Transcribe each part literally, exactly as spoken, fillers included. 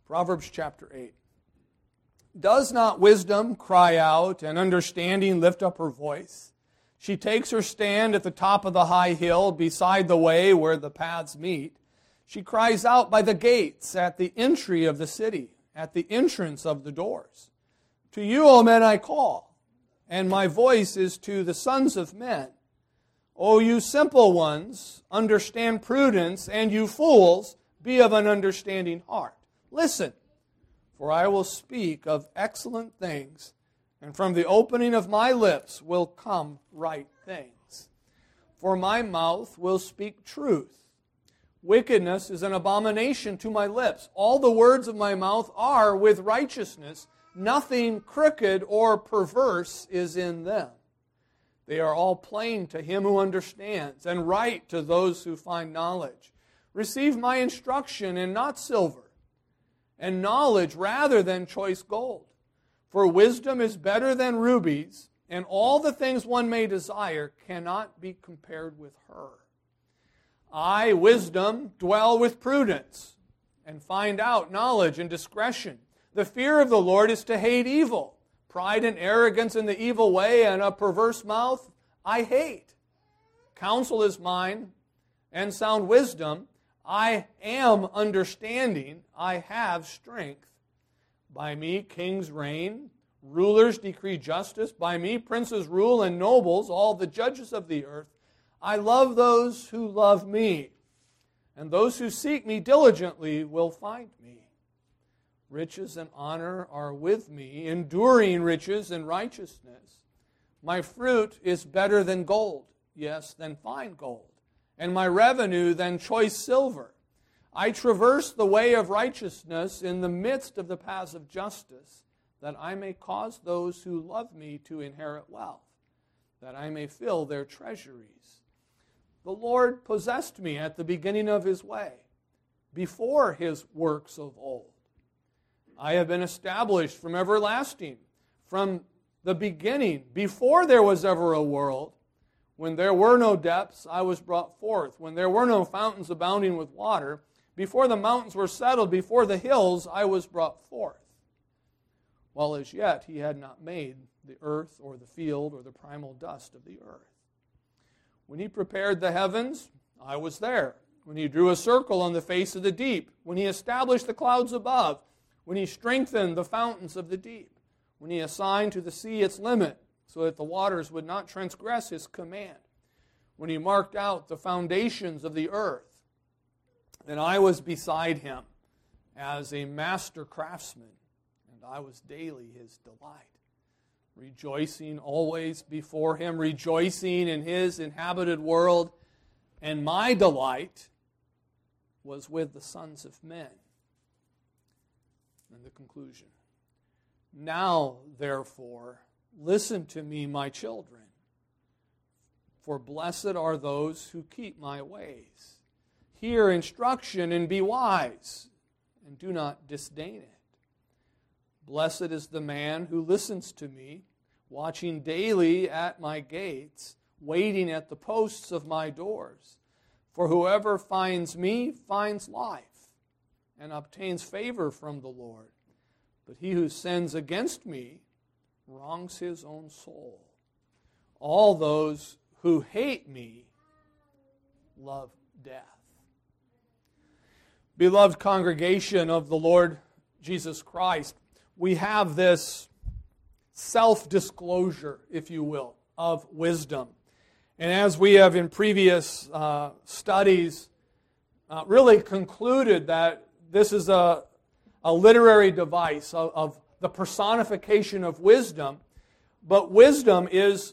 Proverbs chapter eight. Does not wisdom cry out, and understanding lift up her voice? She takes her stand at the top of the high hill, beside the way where the paths meet. She cries out by the gates, at the entry of the city, at the entrance of the doors. To you, O men, I call, and my voice is to the sons of men. O you simple ones, understand prudence, and you fools, be of an understanding heart. Listen, for I will speak of excellent things, and from the opening of my lips will come right things. For my mouth will speak truth. Wickedness is an abomination to my lips. All the words of my mouth are with righteousness. Nothing crooked or perverse is in them. They are all plain to him who understands, and right to those who find knowledge. Receive my instruction, and not silver, and knowledge rather than choice gold. For wisdom is better than rubies, and all the things one may desire cannot be compared with her. I, wisdom, dwell with prudence, and find out knowledge and discretion. The fear of the Lord is to hate evil. Pride and arrogance in the evil way, and a perverse mouth I hate. Counsel is mine, and sound wisdom. I am understanding. I have strength. By me kings reign, rulers decree justice. By me princes rule, and nobles, all the judges of the earth. I love those who love me, and those who seek me diligently will find me. Riches and honor are with me, enduring riches and righteousness. My fruit is better than gold, yes, than fine gold, and my revenue than choice silver. I traverse the way of righteousness in the midst of the paths of justice, that I may cause those who love me to inherit wealth, that I may fill their treasuries. The Lord possessed me at the beginning of his way, before his works of old. I have been established from everlasting, from the beginning, before there was ever a world. When there were no depths, I was brought forth. When there were no fountains abounding with water, before the mountains were settled, before the hills, I was brought forth. While as yet he had not made the earth or the field or the primal dust of the earth. When he prepared the heavens, I was there. When he drew a circle on the face of the deep, when he established the clouds above, when he strengthened the fountains of the deep, when he assigned to the sea its limit, so that the waters would not transgress his command, when he marked out the foundations of the earth, then I was beside him as a master craftsman, and I was daily his delight, rejoicing always before him, rejoicing in his inhabited world, and my delight was with the sons of men. And the conclusion. Now, therefore, listen to me, my children, for blessed are those who keep my ways. Hear instruction and be wise, and do not disdain it. Blessed is the man who listens to me, watching daily at my gates, waiting at the posts of my doors. For whoever finds me finds life, and obtains favor from the Lord. But he who sins against me wrongs his own soul. All those who hate me love death. Beloved congregation of the Lord Jesus Christ, we have this self-disclosure, if you will, of wisdom. And as we have in previous uh, studies uh, really concluded that this is a, a literary device of, of the personification of wisdom, but wisdom is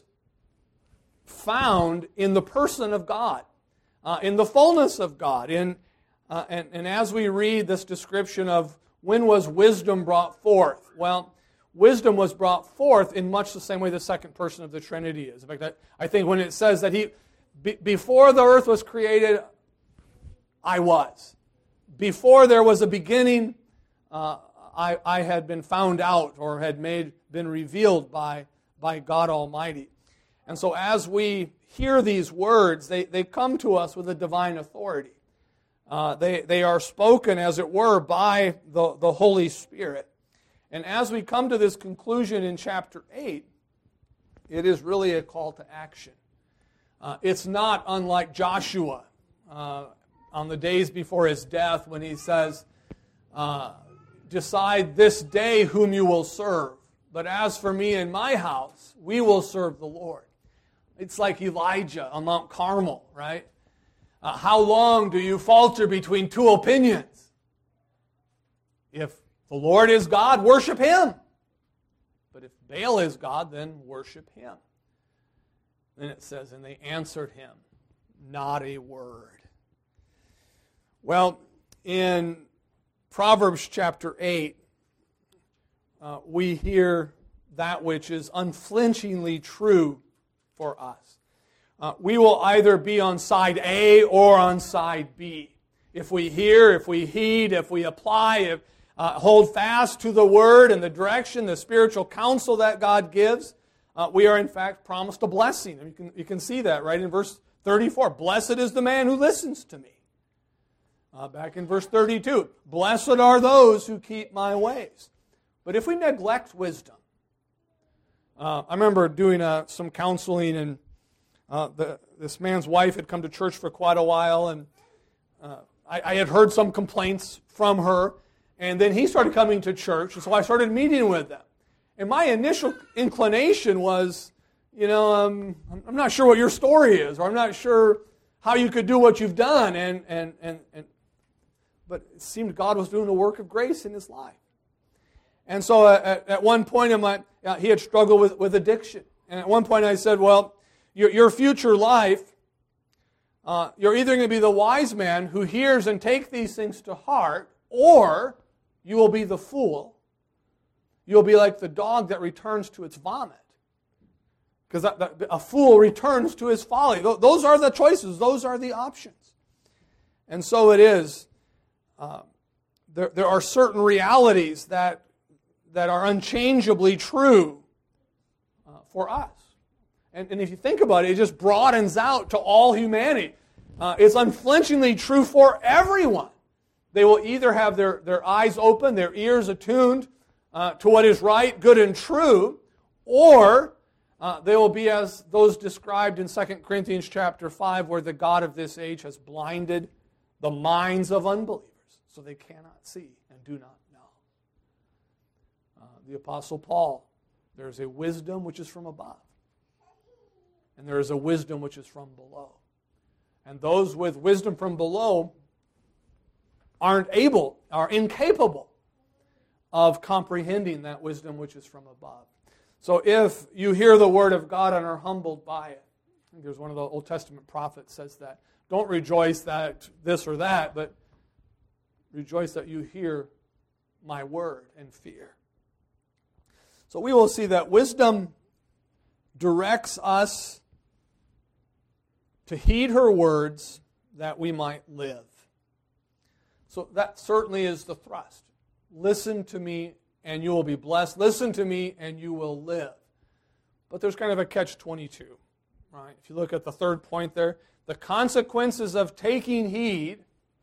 found in the person of God, uh, in the fullness of God. In, uh, and, and as we read this description of when was wisdom brought forth, well, wisdom was brought forth in much the same way the second person of the Trinity is. In fact, I, I think when it says that he, be, before the earth was created, I was. Before there was a beginning, uh, I, I had been found out or had made been revealed by, by God Almighty. And so as we hear these words, they, they come to us with a divine authority. Uh, they, they are spoken, as it were, by the, the Holy Spirit. And as we come to this conclusion in chapter eight, it is really a call to action. Uh, it's not unlike Joshua uh, on the days before his death when he says, uh, decide this day whom you will serve. But as for me and my house, we will serve the Lord. It's like Elijah on Mount Carmel, right? Uh, how long do you falter between two opinions? If the Lord is God, worship Him. But if Baal is God, then worship him. Then it says, and they answered him, not a word. Well, in Proverbs chapter eight, uh, we hear that which is unflinchingly true for us. Uh, we will either be on side A or on side B. If we hear, if we heed, if we apply, if uh, hold fast to the Word and the direction, the spiritual counsel that God gives, uh, we are in fact promised a blessing. And you can, you can see that right in verse thirty-four. Blessed is the man who listens to me. Uh, back in verse thirty-two, blessed are those who keep my ways. But if we neglect wisdom, uh, I remember doing uh, some counseling, and uh, the, this man's wife had come to church for quite a while, and uh, I, I had heard some complaints from her, and then he started coming to church, and so I started meeting with them. And my initial inclination was, you know, um, I'm not sure what your story is, or I'm not sure how you could do what you've done, and and and, and but it seemed God was doing a work of grace in his life. And so at, at one point, in my, uh, he had struggled with, with addiction. And at one point I said, well, your, your future life, uh, you're either going to be the wise man who hears and takes these things to heart, or you will be the fool. You'll be like the dog that returns to its vomit. Because a fool returns to his folly. Those are the choices. Those are the options. And so it is. Uh, there, there are certain realities that, that are unchangeably true uh, for us. And, and if you think about it, it just broadens out to all humanity. Uh, it's unflinchingly true for everyone. They will either have their, their eyes open, their ears attuned uh, to what is right, good, and true, or uh, they will be as those described in Second Corinthians chapter five, where the God of this age has blinded the minds of unbelievers, so they cannot see and do not know. Uh, the Apostle Paul, there is a wisdom which is from above, and there is a wisdom which is from below. And those with wisdom from below aren't able, are incapable of comprehending that wisdom which is from above. So if you hear the word of God and are humbled by it, I think there's one of the Old Testament prophets says that, don't rejoice that this or that, but rejoice that you hear my word and fear. So we will see that wisdom directs us to heed her words that we might live. So that certainly is the thrust. Listen to me and you will be blessed. Listen to me and you will live. But there's kind of a catch twenty-two, right? If you look at the third point there, the consequences of taking heed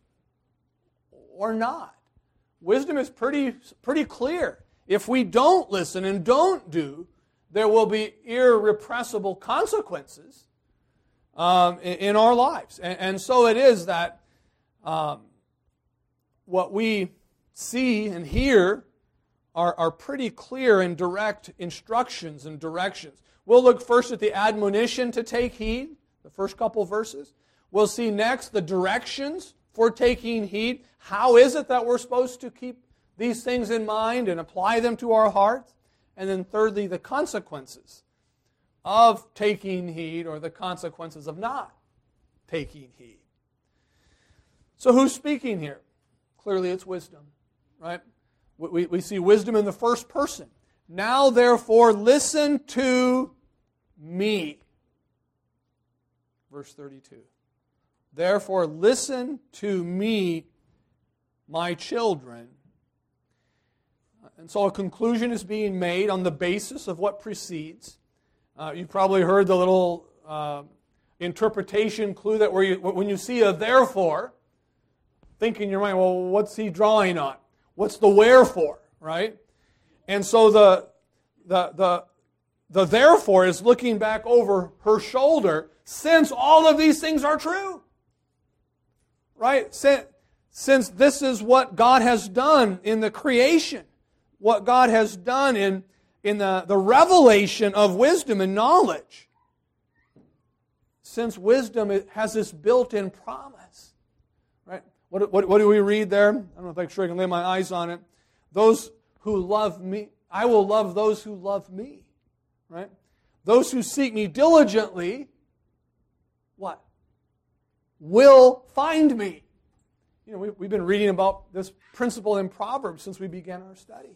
or not. Wisdom is pretty, pretty clear. If we don't listen and don't do, there will be irrepressible consequences um, in, in our lives. And, and so it is that um, what we see and hear are, are pretty clear and direct instructions and directions. We'll look first at the admonition to take heed, the first couple verses. We'll see next the directions for taking heed. How is it that we're supposed to keep these things in mind and apply them to our hearts? And then thirdly, the consequences of taking heed, or the consequences of not taking heed. So who's speaking here? Clearly it's wisdom, right? We, we see wisdom in the first person. Now therefore listen to me. Verse thirty-two. Therefore listen to me, my children. And so a conclusion is being made on the basis of what precedes. Uh, you probably heard the little uh, interpretation clue that where you, when you see a therefore, think in your mind, well, what's he drawing on? What's the wherefore, right? And so the the the the therefore is looking back over her shoulder, since all of these things are true. Right? Since, since this is what God has done in the creation, what God has done in, in the, the revelation of wisdom and knowledge. Since wisdom has this built-in promise. Right? What, what, what do we read there? I don't know if I sure I can lay my eyes on it. Those who love me, I will love those who love me. Right? Those who seek me diligently, what? Will find me. You know, we, we've been reading about this principle in Proverbs since we began our study.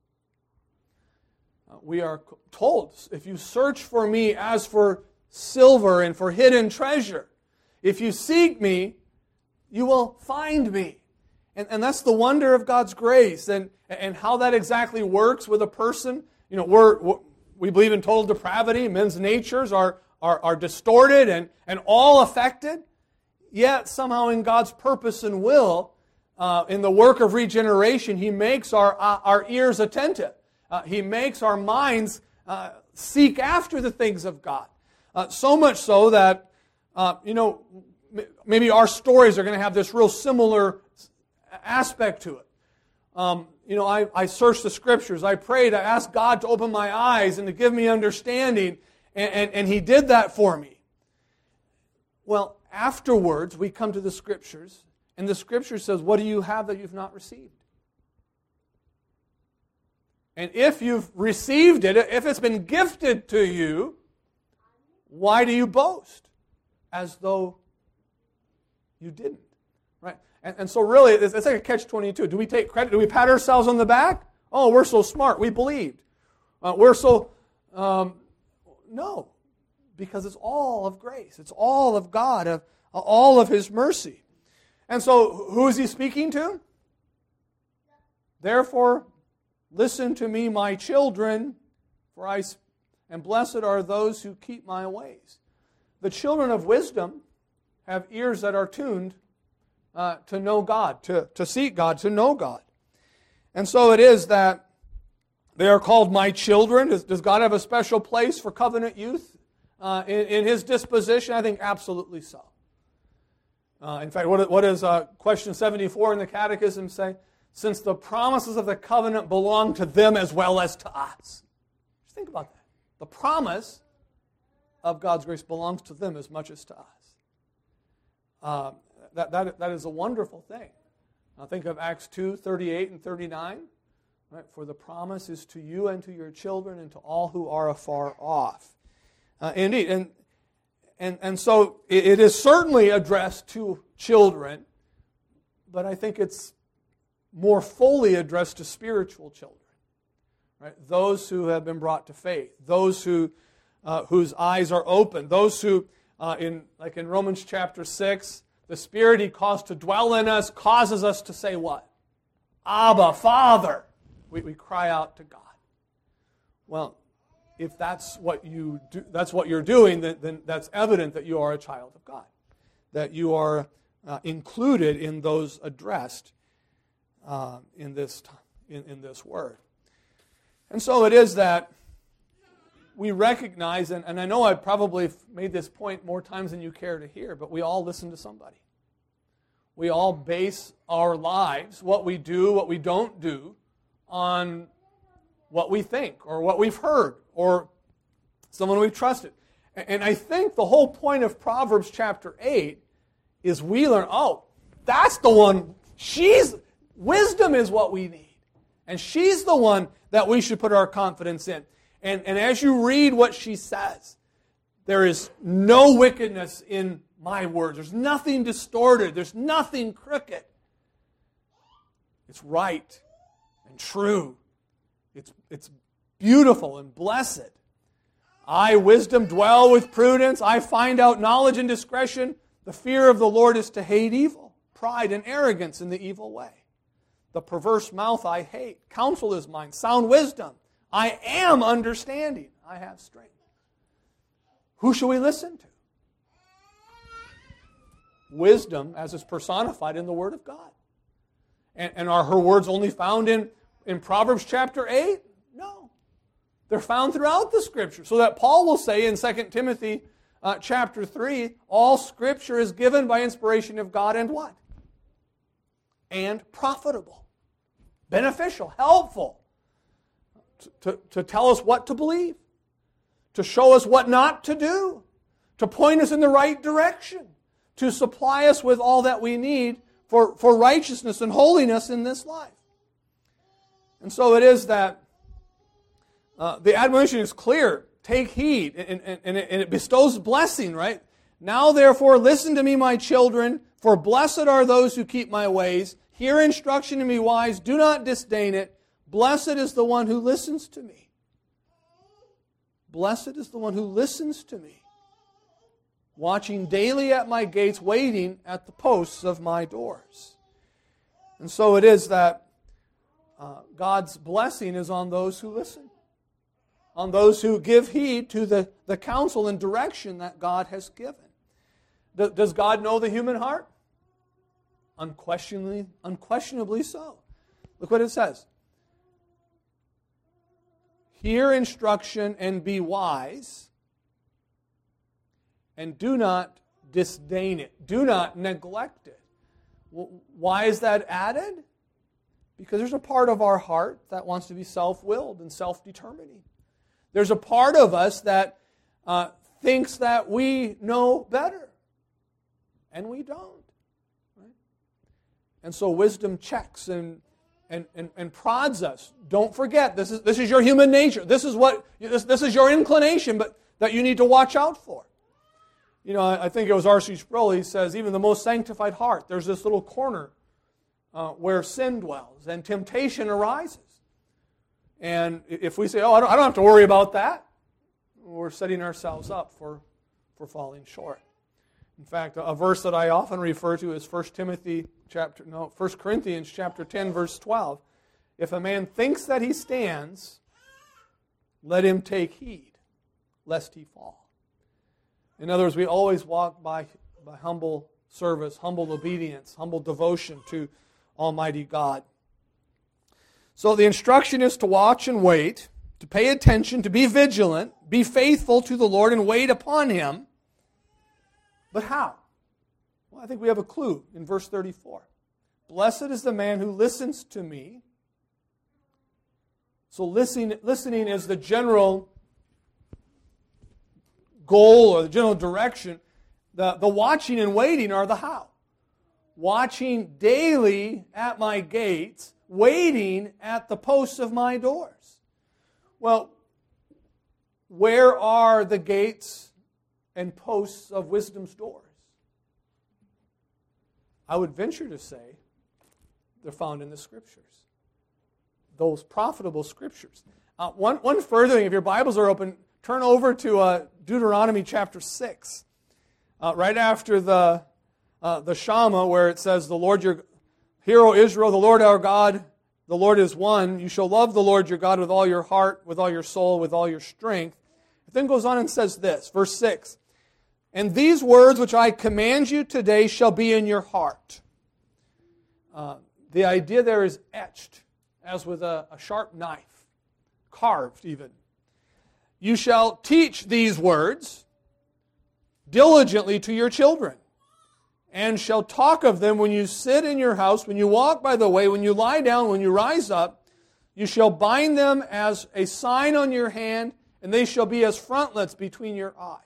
Uh, we are told, if you search for me as for silver and for hidden treasure, if you seek me, you will find me. And, and that's the wonder of God's grace and, and how that exactly works with a person. You know, we're, we're we believe in total depravity. Men's natures are, are, are distorted and, and all affected. Yet somehow in God's purpose and will, uh, in the work of regeneration, He makes our, uh, our ears attentive. Uh, he makes our minds uh, seek after the things of God. Uh, so much so that, uh, you know, maybe our stories are going to have this real similar aspect to it. Um, you know, I, I searched the Scriptures. I prayed. I asked God to open my eyes and to give me understanding. And, and, and He did that for me. Well, afterwards, we come to the Scriptures. And the Scripture says, what do you have that you've not received? And if you've received it, if it's been gifted to you, why do you boast? As though you didn't. Right? And, and so really, it's, it's like a catch twenty-two. Do we take credit? Do we pat ourselves on the back? Oh, we're so smart. We believed. Uh, we're so... Um, no. Because it's all of grace. It's all of God, of all of His mercy. And so, who is He speaking to? Therefore, listen to me, my children, for I and blessed are those who keep my ways. The children of wisdom have ears that are tuned uh, to know God, to, to seek God, to know God. And so it is that they are called my children. Does, does God have a special place for covenant youth uh, in, in His disposition? I think absolutely so. Uh, in fact, what, what does uh, question seventy-four in the Catechism say? Since the promises of the covenant belong to them as well as to us. Just think about that. The promise of God's grace belongs to them as much as to us. Uh, that, that, that is a wonderful thing. Now think of Acts two, thirty-eight and thirty-nine. Right? For the promise is to you and to your children and to all who are afar off. Uh, indeed. And, and, and so it, it is certainly addressed to children, but I think it's more fully addressed to spiritual children, right? Those who have been brought to faith, those who uh, whose eyes are open, those who, uh, in like in Romans chapter six, the Spirit He caused to dwell in us causes us to say what? Abba, Father. We, we cry out to God. Well, if that's what you do, that's what you're doing, then, then that's evident that you are a child of God, that you are uh, included in those addressed Uh, in this in, in this word. And so it is that we recognize, and, and I know I've probably made this point more times than you care to hear, but we all listen to somebody. We all base our lives, what we do, what we don't do, on what we think, or what we've heard, or someone we've trusted. And, and I think the whole point of Proverbs chapter eight is we learn, oh, that's the one, she's... Wisdom is what we need. And she's the one that we should put our confidence in. And, and as you read what she says, there is no wickedness in my words. There's nothing distorted. There's nothing crooked. It's right and true. It's, it's beautiful and blessed. I, wisdom, dwell with prudence. I find out knowledge and discretion. The fear of the Lord is to hate evil, pride and arrogance in the evil way. The perverse mouth I hate. Counsel is mine. Sound wisdom. I am understanding. I have strength. Who shall we listen to? wisdom as it's personified in the Word of God. And, and are her words only found in, in Proverbs chapter eight? No. They're found throughout the Scripture. So that Paul will say in Second Timothy uh, chapter three, all Scripture is given by inspiration of God and what? And profitable, beneficial, helpful, to, to, to tell us what to believe, to show us what not to do, to point us in the right direction, to supply us with all that we need for, for righteousness and holiness in this life. And so it is that uh, the admonition is clear. Take heed, and, and, and, it, and it bestows blessing, right? Now therefore listen to me, my children, for blessed are those who keep my ways. Hear instruction and be wise. Do not disdain it. Blessed is the one who listens to me. Blessed is the one who listens to me, watching daily at my gates, waiting at the posts of my doors. And so it is that uh, God's blessing is on those who listen, on those who give heed to the, the counsel and direction that God has given. D- does God know the human heart? Unquestionably, unquestionably so. Look what it says. Hear instruction and be wise, and do not disdain it. Do not neglect it. Why is that added? Because there's a part of our heart that wants to be self-willed and self-determining. There's a part of us that uh, thinks that we know better, and we don't. Right? And so wisdom checks and And, and, and prods us. Don't forget, this is, this is your human nature. This is what this, this is your inclination, but that you need to watch out for. You know, I, I think it was R C Sproul. He says, even the most sanctified heart, there's this little corner uh, where sin dwells and temptation arises. And if we say, oh, I don't, I don't have to worry about that, we're setting ourselves up for, for falling short. In fact, a verse that I often refer to is First Timothy chapter no, First Corinthians chapter ten, verse twelve. If a man thinks that he stands, let him take heed, lest he fall. In other words, we always walk by, by humble service, humble obedience, humble devotion to Almighty God. So the instruction is to watch and wait, to pay attention, to be vigilant, be faithful to the Lord, and wait upon Him. But how? Well, I think we have a clue in verse thirty-four. Blessed is the man who listens to me. So listening, listening is the general goal or the general direction. The, the watching and waiting are the how. Watching daily at my gates, waiting at the posts of my doors. Well, where are the gates and posts of wisdom's doors? I would venture to say they're found in the Scriptures. Those profitable Scriptures. Uh, one, one further thing, if your Bibles are open, turn over to uh, Deuteronomy chapter six. Uh, right after the, uh, the Shema, where it says, the Lord your, Hear, O Israel, the Lord our God, the Lord is one. You shall love the Lord your God with all your heart, with all your soul, with all your strength. It then goes on and says this, verse six. And these words which I command you today shall be in your heart. Uh, the idea there is etched, as with a, a sharp knife, carved even. You shall teach these words diligently to your children, and shall talk of them when you sit in your house, when you walk by the way, when you lie down, when you rise up. You shall bind them as a sign on your hand, and they shall be as frontlets between your eyes.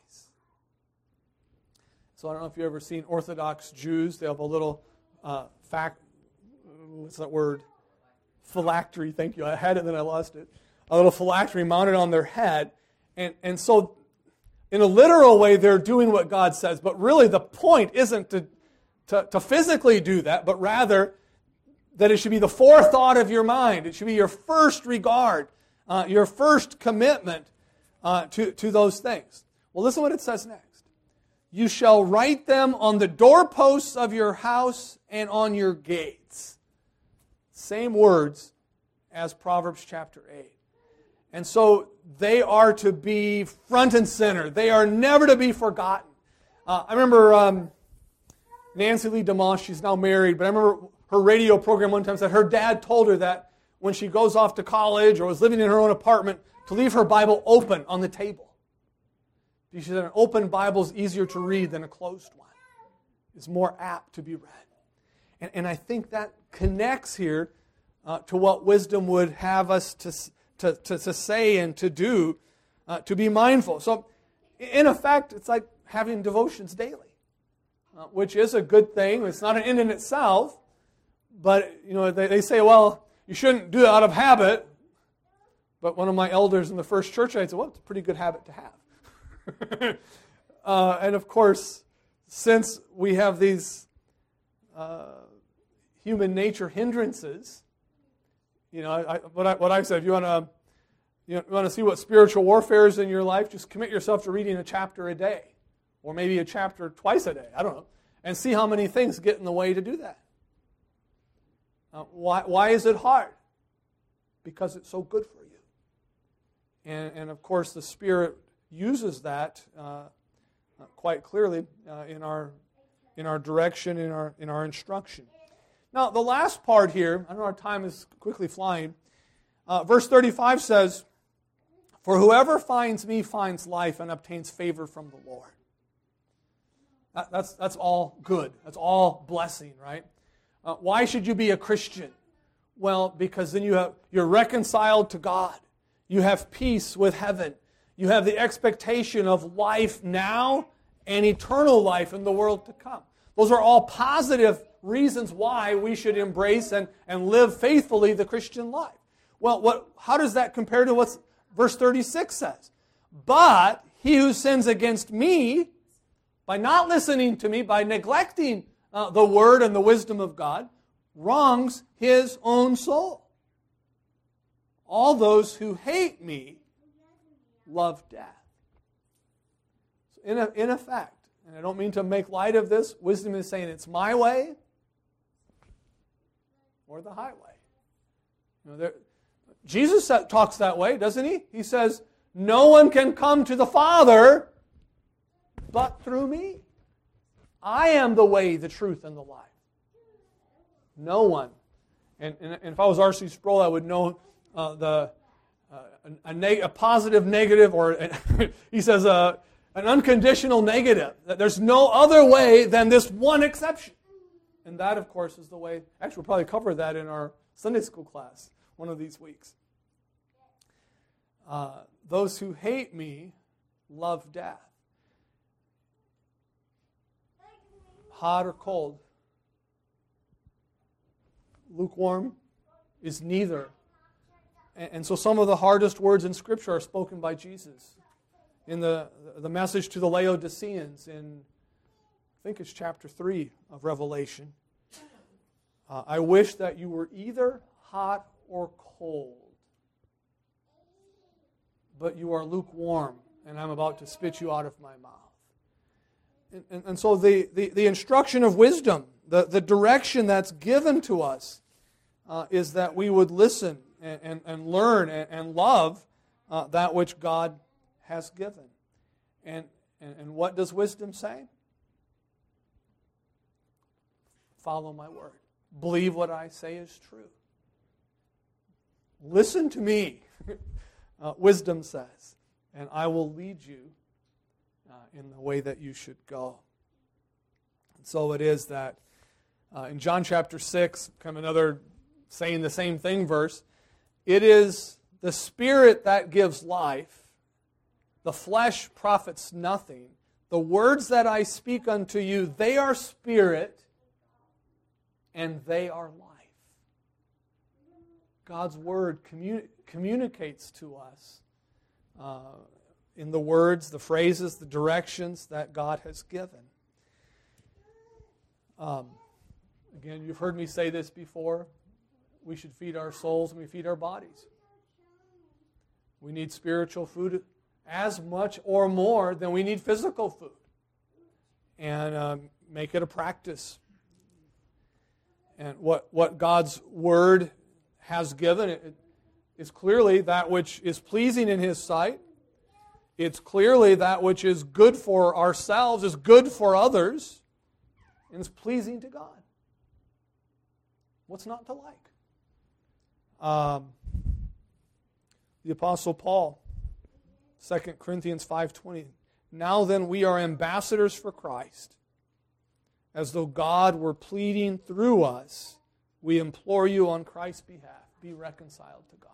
So I don't know if you've ever seen Orthodox Jews. They have a little uh, fact, what's that word? Phylactery, thank you. I had it and then I lost it. A little phylactery mounted on their head. And, and so in a literal way, they're doing what God says. But really the point isn't to, to, to physically do that, but rather that it should be the forethought of your mind. It should be your first regard, uh, your first commitment uh, to, to those things. Well, listen what it says next. You shall write them on the doorposts of your house and on your gates. Same words as Proverbs chapter eight. And so they are to be front and center. They are never to be forgotten. Uh, I remember um, Nancy Lee DeMoss, she's now married, but I remember her radio program one time said her dad told her that when she goes off to college or was living in her own apartment, to leave her Bible open on the table. She said an open Bible is easier to read than a closed one. It's more apt to be read. And, and I think that connects here uh, to what wisdom would have us to, to, to, to say and to do, uh, to be mindful. So, in effect, it's like having devotions daily, uh, which is a good thing. It's not an end in itself, but you know they, they say, well, you shouldn't do it out of habit. But one of my elders in the first church, I said, well, it's a pretty good habit to have. uh, and of course, since we have these uh, human nature hindrances, you know, I, what, I, what I've said, if you want to you know, want to see what spiritual warfare is in your life, just commit yourself to reading a chapter a day, or maybe a chapter twice a day, I don't know, and see how many things get in the way to do that. Uh, why, why is it hard? Because it's so good for you. And, and of course, the Spirit uses that uh, quite clearly uh, in our in our direction, in our in our instruction. Now, the last part here, I know our time is quickly flying. Uh, verse thirty-five says, "For whoever finds me finds life and obtains favor from the Lord." That, that's that's all good. That's all blessing, right? Uh, why should you be a Christian? Well, because then you have you're reconciled to God. You have peace with heaven. You have the expectation of life now and eternal life in the world to come. Those are all positive reasons why we should embrace and, and live faithfully the Christian life. Well, what? How does that compare to what verse thirty-six says? But he who sins against me, by not listening to me, by neglecting uh, the word and the wisdom of God, wrongs his own soul. All those who hate me love death. So in, a, in effect, and I don't mean to make light of this, wisdom is saying it's my way or the highway. You know, there, Jesus talks that way, doesn't he? He says, no one can come to the Father but through me. I am the way, the truth, and the life. No one. And, and, and if I was R C Sproul, I would know uh, the uh, a, a, neg- a positive, negative, or a, he says uh, an unconditional negative. That there's no other way than this one exception. And that, of course, is the way. Actually, we'll probably cover that in our Sunday school class one of these weeks. Uh, those who hate me love death. Hot or cold. Lukewarm is neither. And, and so some of the hardest words in Scripture are spoken by Jesus. In the, the message to the Laodiceans in, I think it's chapter three of Revelation. Uh, I wish that you were either hot or cold, but you are lukewarm, and I'm about to spit you out of my mouth. And, and, and so the, the, the instruction of wisdom, the, the direction that's given to us, uh, is that we would listen and, and, and learn and, and love uh, that which God has given. And, and, and what does wisdom say? Follow my word. Believe what I say is true. Listen to me, uh, wisdom says, and I will lead you uh, in the way that you should go. And so it is that uh, in John chapter six, kind of another saying the same thing verse, it is the Spirit that gives life. The flesh profits nothing. The words that I speak unto you, they are spirit and they are life. God's Word communi- communicates to us uh, in the words, the phrases, the directions that God has given. Um, again, you've heard me say this before. We should feed our souls and we feed our bodies. We need spiritual food as much or more than we need physical food. And um, make it a practice. And what, what God's Word has given, it is clearly that which is pleasing in His sight. It's clearly that which is good for ourselves, is good for others. and is pleasing to God. What's not to like? Um, the Apostle Paul, Second Corinthians five twenty, now then we are ambassadors for Christ, as though God were pleading through us. We implore you on Christ's behalf, be reconciled to God.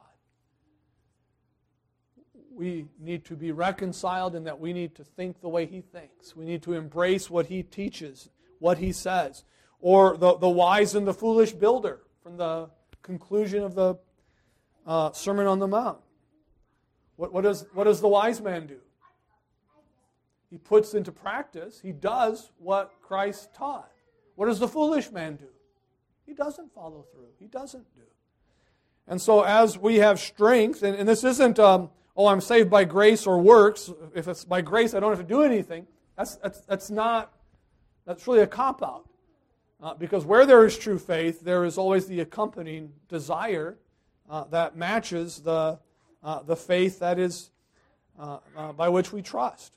We need to be reconciled in that we need to think the way He thinks. We need to embrace what He teaches, what He says. Or the, the wise and the foolish builder from the conclusion of the uh, Sermon on the Mount. What, what, does, what does the wise man do? He puts into practice, he does what Christ taught. What does the foolish man do? He doesn't follow through. He doesn't do. And so as we have strength, and, and this isn't, um, oh, I'm saved by grace or works. If it's by grace, I don't have to do anything. That's, that's, that's not, that's really a cop-out. Uh, because where there is true faith, there is always the accompanying desire uh, that matches the, uh, the faith that is uh, uh, by which we trust.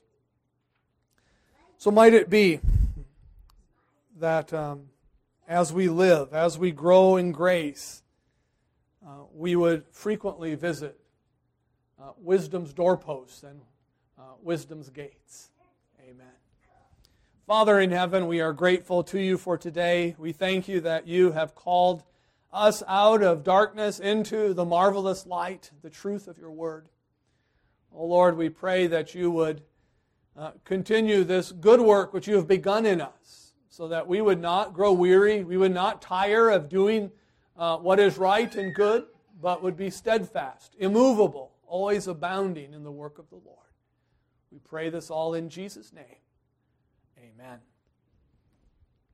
So might it be that um, as we live, as we grow in grace, uh, we would frequently visit uh, wisdom's doorposts and uh, wisdom's gates. Amen. Father in heaven, we are grateful to you for today. We thank you that you have called us out of darkness into the marvelous light, the truth of your word. Oh Lord, we pray that you would uh, continue this good work which you have begun in us, so that we would not grow weary, we would not tire of doing uh, what is right and good, but would be steadfast, immovable, always abounding in the work of the Lord. We pray this all in Jesus' name. Amen.